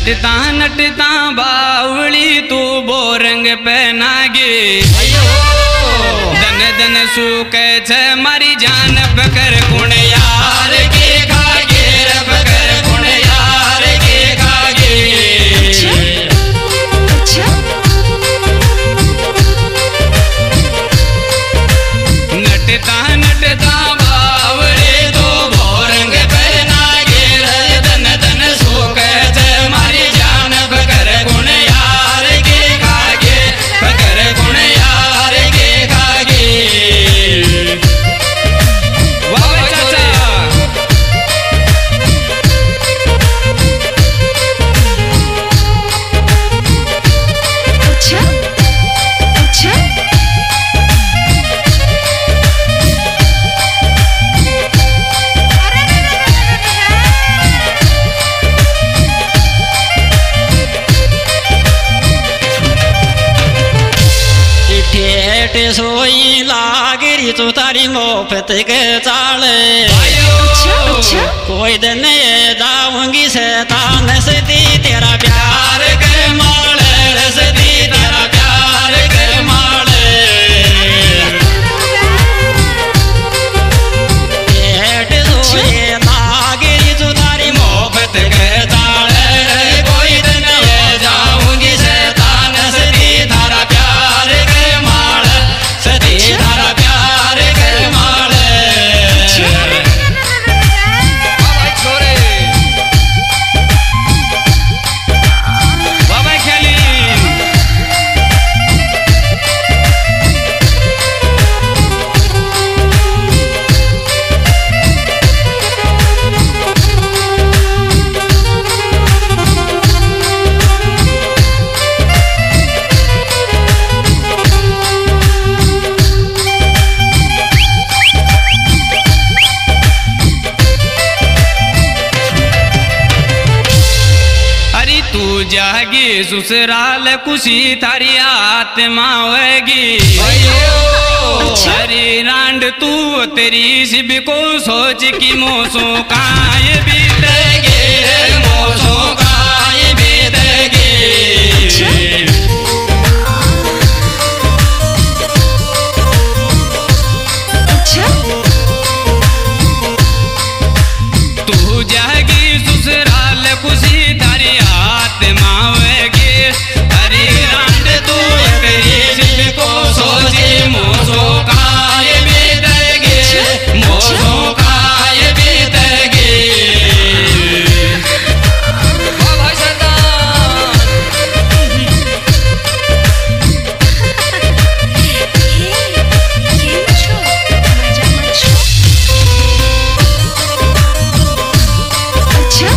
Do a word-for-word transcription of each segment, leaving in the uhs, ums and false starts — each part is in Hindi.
नटता नटता बावली तू बोरंग पहनागे दन दन सूक छ मारी जान पकर गुण यार के खागे पकर गुण यार के खागे नटता नटता बावली तू बोरंग पहनागे दन दन सूक छ मारी जान पकर गुण यार के खागे पकर गुण यार के खागे। वाह चाचा अच्छा अच्छा ठेठ सोई लागरी तो तारी मोफत के चाले अच्छा अच्छा कोई दिन ये जाऊंगी शैतान से दी तेरा प्यार के माले से दी तेरा प्यार के माले ठेठ सोई लागरी तो तारी मोफत के चाले कोई दिन ये जाऊंगी शैतान से दी तेरा प्यार के माले से दी तेरा प्यार के माले बाबा छोरे बाबा खेली अरे तू जागी ससुराल खुशी थारी आत्मा होगी अरे रांड तू तेरी शिव को सोच की मोसो काय बीतेगे मोसो काय बीतेगे अच्छा तू जागी ससुराल खुशी थारी आत्मा होगी अरे रांड तू तेरी शिव को सोची मोसो काय बीतेगे मोसो काय बीतेगे। वाह भाई सरदार ये मचो मजा मचो अच्छा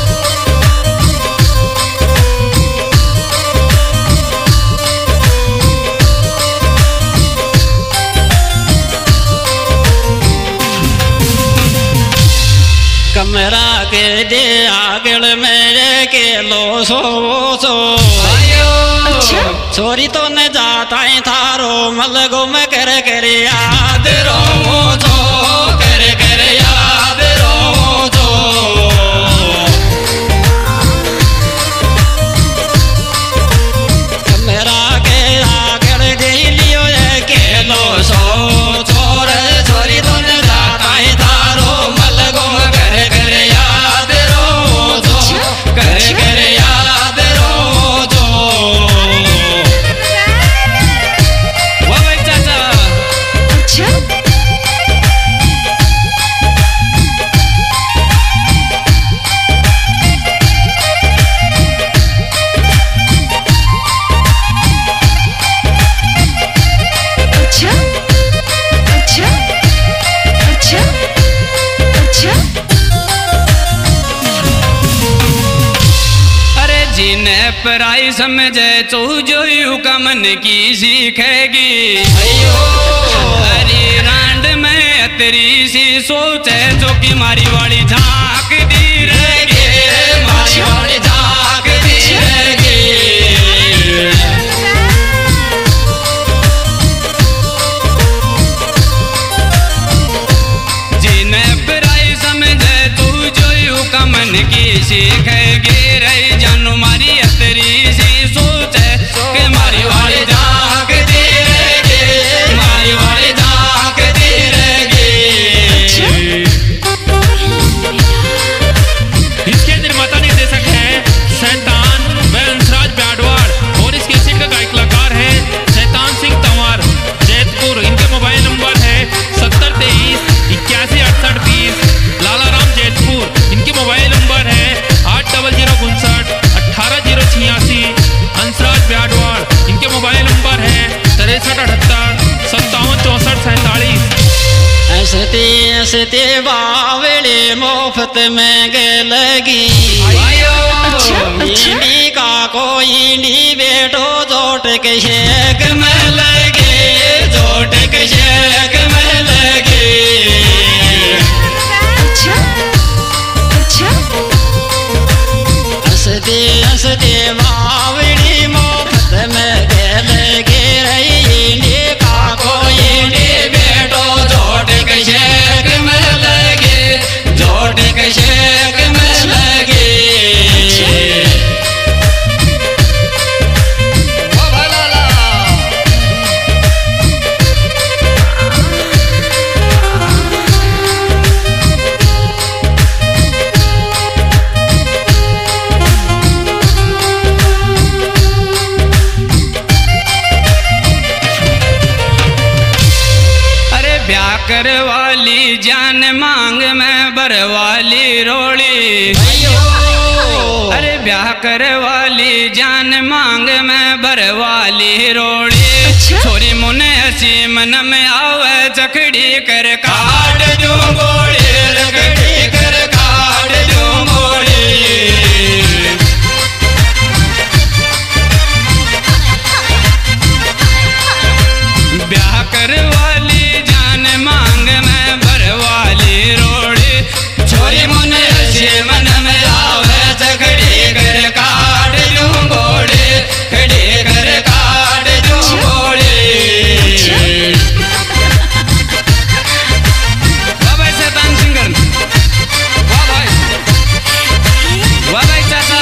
कमरा के दे आगल मेरे के लो सो सो अच्छा छोरी तो न जाता है थारो मलगो में कर कर याद रो तो कर कर याद रो तो कमरा के आगल दे लियो ये के लो सो छोर छोरी तो न जाता है थारो मलगो में कर कर याद रो तो कर कर याद रो तो वाह भाई चाचा अच्छा अच्छा अच्छा अच्छा अच्छा अरे जिन्हें पराई समझे तो जो का मन की सीखेगी अरे रांड में तेरी सी सोच है जो कि मारी वाली झांक दी रहेगी मारी वाली झांक दी रहेगी जिन्हें पराई समझे तू जो का मन की सीखेगी रही जानू सते बावली मुफ्त में गे लगी अच्छा अच्छा इंडी का कोई इंडी बेटो जोट के शेक में लगे जोट के शेक में लगे अच्छा अच्छा हंसते हंसते बावली मुफ्त में गे लगे इंडी का कोई इंडी बेटो जोट के शेक में लगे जोट के शेक में लगे कर वाली जान मांग में बरवाली रोड़ी अरे ब्याह कर वाली जान मांग में बरवाली रोड़ी अच्छा? छोरी मुने हसी मन में आवे चकड़ी कर काट दूं गोड़ी चकड़ी कर काट दूं गोड़ी ब्याह कर वाली जान मांग में बरवाली रोड़ी छोरी मुने हसी मन में आवे चकड़ी कर काट दूं गोड़ी खड़ी कर काट दूं गोड़ी वाह भाई शैतान सिंगर वाह भाई वाह भाई चाचा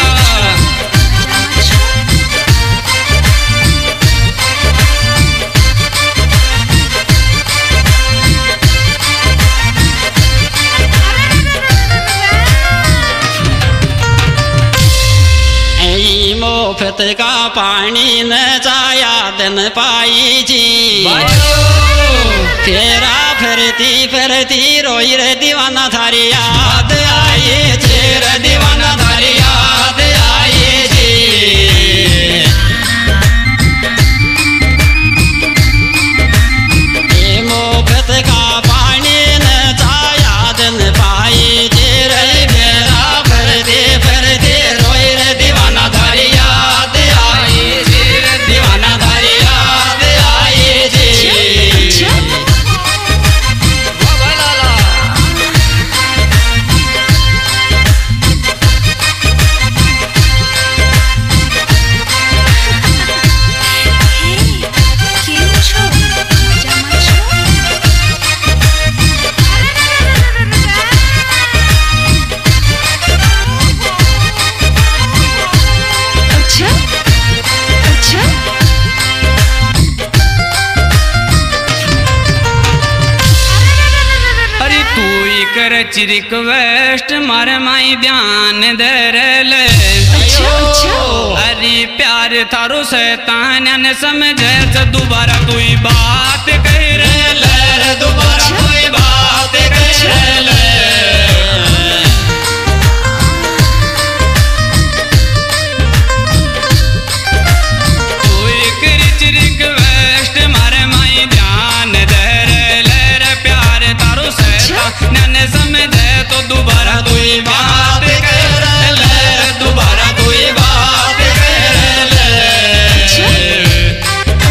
मुफ्त का पानी न जाया दिन पाई जी फेरा फिरती फिरती रोई रे दीवाना थारी याद आई चेर दीवाना थारी याद आई जी मुफ्त का पानी न जाया दिन पाई जी रे फेरा फिरती फिरती रोई रे दीवाना थारी याद आई जी दीवाना थारी याद आई जी वाह भाई लाला કેમ છો મજામાં છો अच्छा अच्छा अरे तू ही कर रिक्वेस्ट मारे माई ध्यान दरल अच्छा अच्छा अरे प्यार थारो शैतान न समझे तो दोबारा तू ही बात